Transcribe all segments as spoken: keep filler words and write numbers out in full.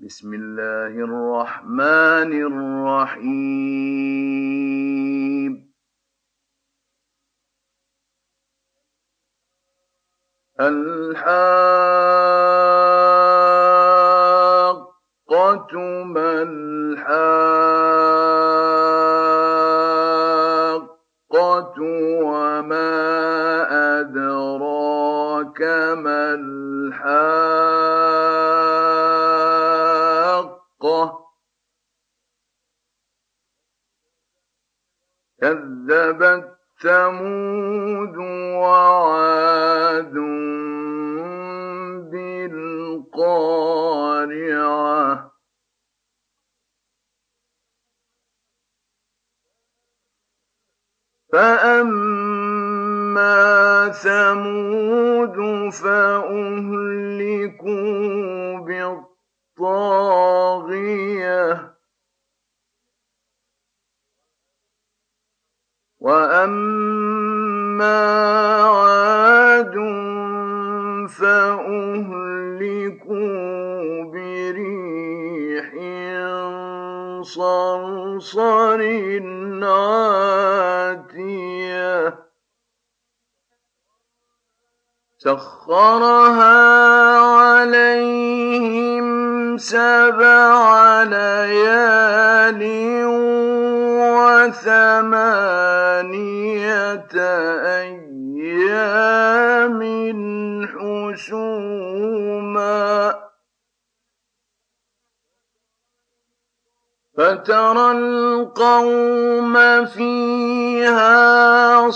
بسم الله الرحمن الرحيم الحاقة ما الحاقة وما أدراك ما الحاقة كذبت ثمود وعاد بالقارعة فأما ثمود فأهلكوا بالطاغية وأما عاد فأهلكوا بريح صرصر عاتية سخرها عليهم سبع ليال وثمانية أيام حسوما فترى القوم فيها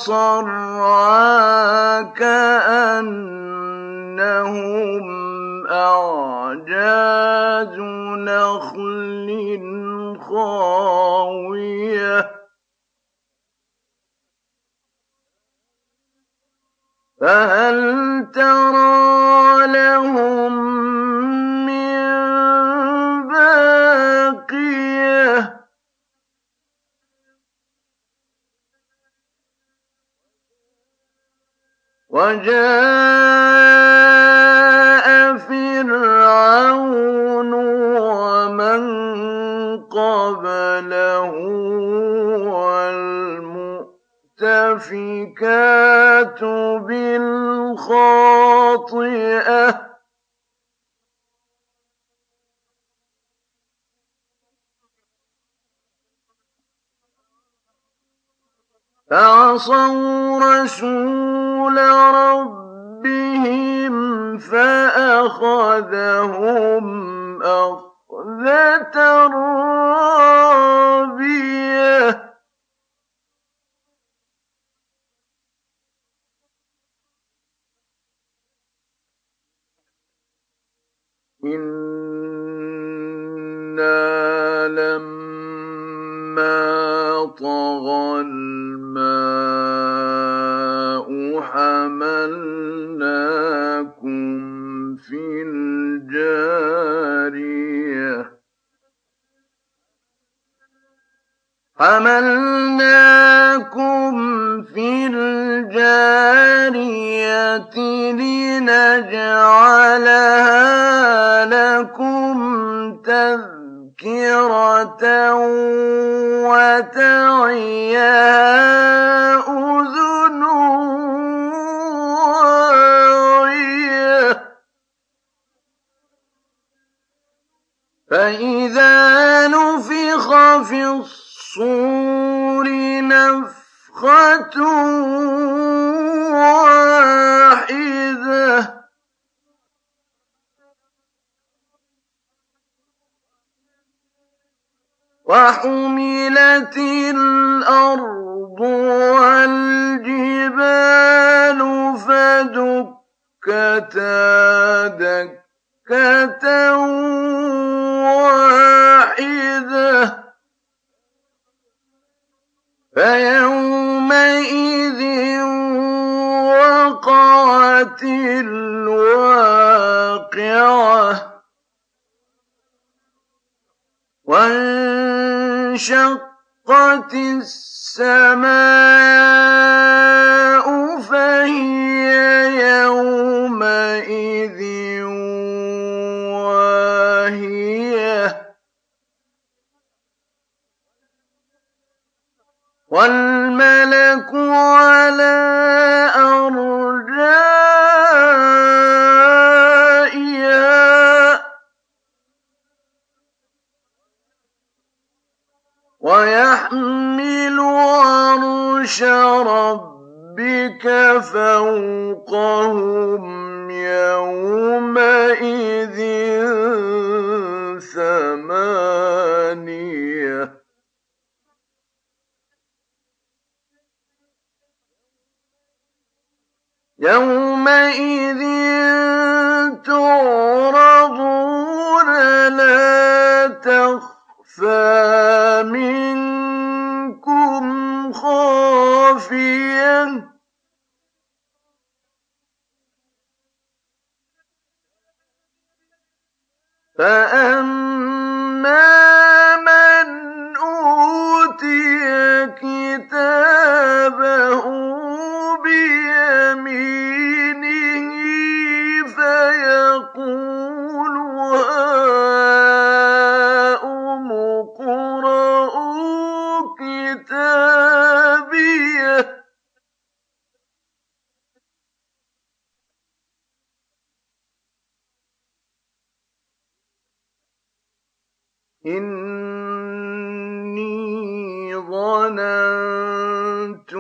صرعى كأنهم أعجاز نخل خاوية فهل ترى لهم من باقية وجاء فرعون ومن قبله والمؤتفكات بالخاطئة فعصوا رسول ربهم فأخذهم أخذة رابية إنا لما طغى الماء حملناكم في الجارية حملناكم في الجارية لنجعلها لكم تذكرة وتعيها أذن واعية فإذا نفخ في الصور نفخة واحدة وحملت الأرض والجبال فدكتا دكة واحدة فيومئذ وقعت الواقعة وانشقت السماء فهي يومئذ واهية ثانية والملك على أرجائها ويحمل عرش ربك فوقهم يومئذ ثمانية يومئذ تعرضون لا تخفى منكم خافية فأما من أوتي كتابه بيمينه فيقول هاؤم اقرءوا كتابيه إني ظننت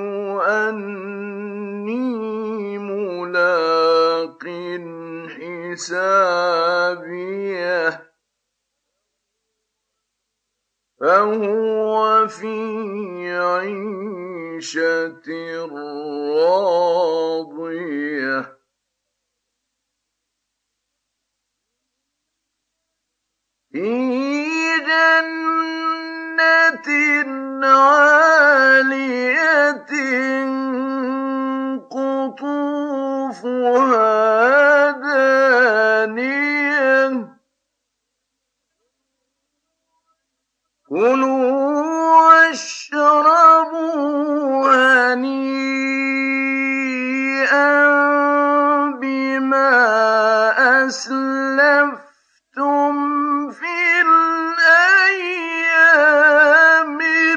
أني ملاق حسابيه فهو في عيشة راضية في جنة عالية قطوفها دانية كلوا واشربوا هنيئا بما أسلفتم في الأيام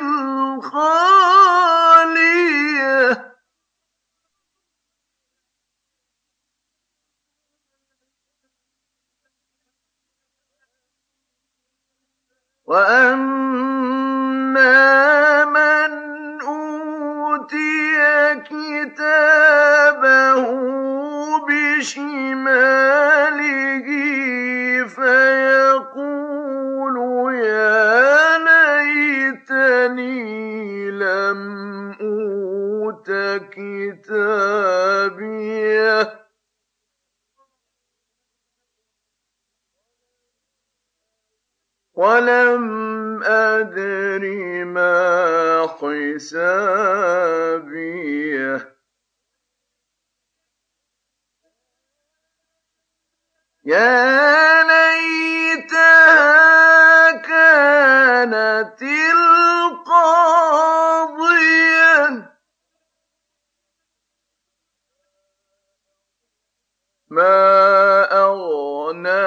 الخالية وأما من أوتي كتابه بشماله فيقول يا ليتني لم أوت كتابيه ولم أدر ما حسابيه يا ليتها كانت القاضية ما أغنى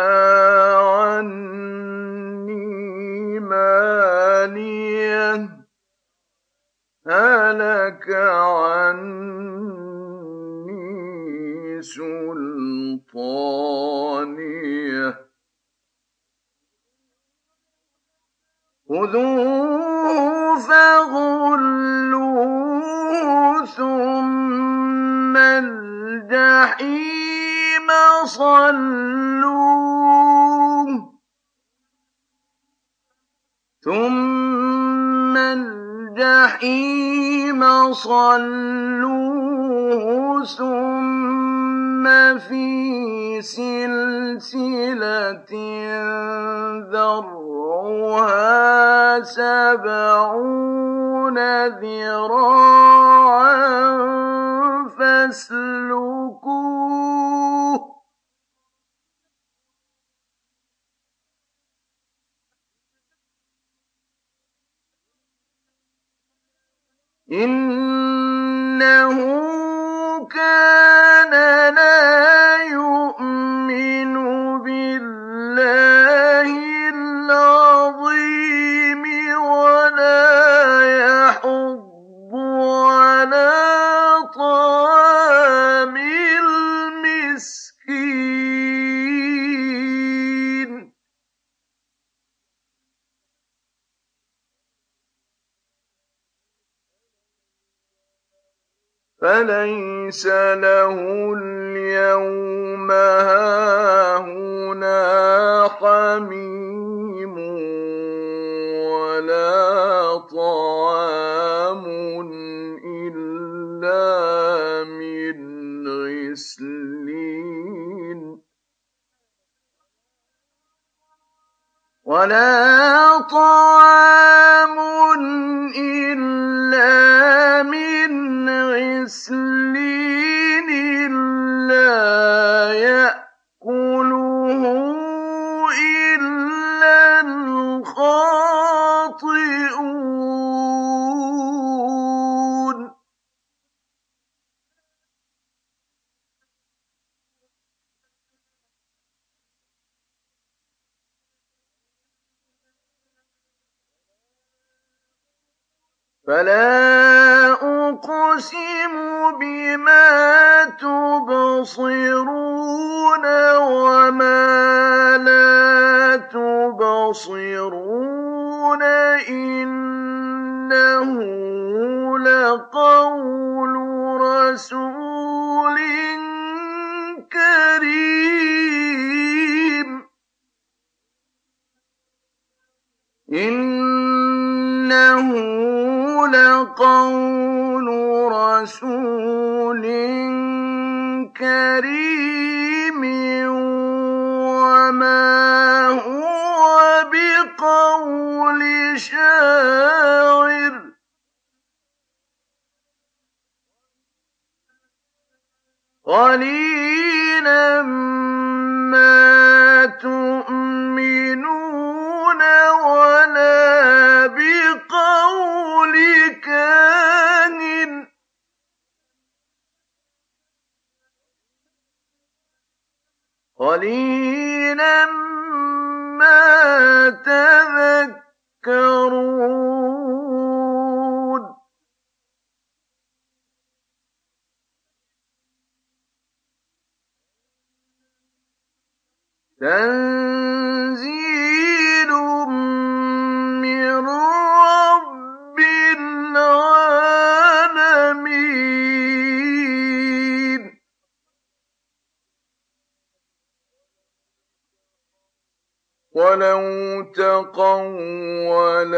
عني ماليه هلك عني سلطانيه خذوه فغلوه ثم الجحيم صلوه ثم الجحيم صلوه ثم في سلسلة ذرعها سبعون ذراعا فاسلكوه إنه كان لا يؤمن بالله فليس له اليوم هاهنا حميم ولا طعام إلا من غسلين ولا طعام إلا من غسلين لا يأكله إلا الخاطئون فلا أقسم بما تبصرون وما لا تبصرون إنه لقول رسول كريم إنه لقول رسول كريم وما هو بقول شاعر قليلا ما تؤمنون ولا بقول كاهن قليلا ما تذكرون تنزيل من رب العالمين ولو تقول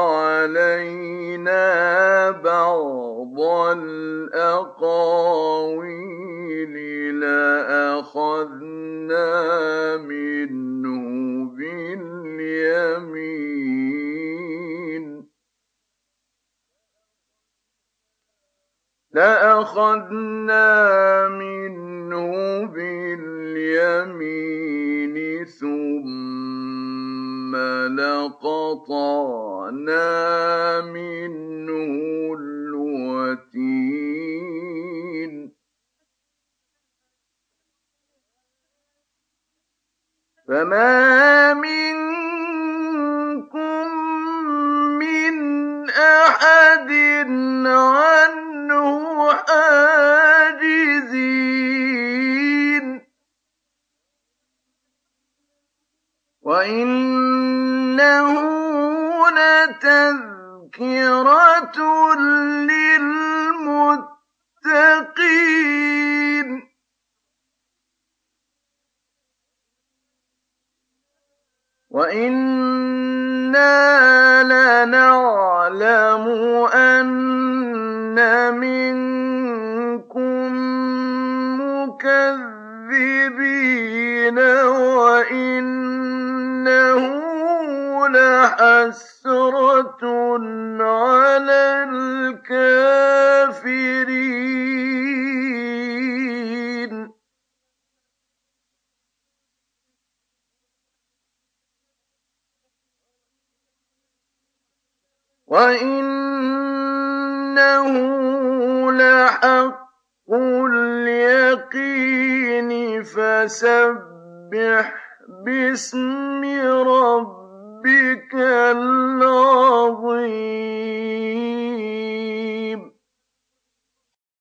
علينا بعض الأقاويل لأخذنا منه باليمين لأخذنا منه باليمين ثم لقطعنا منه الوتين فما منكم من أحد عنه حاجزين وإنه لتذكرة للمتقين وإنا لنعلم أن منكم مكذبين وإنه لحسرة على الكافرين وإنه لحق اليقين فسبح باسم ربك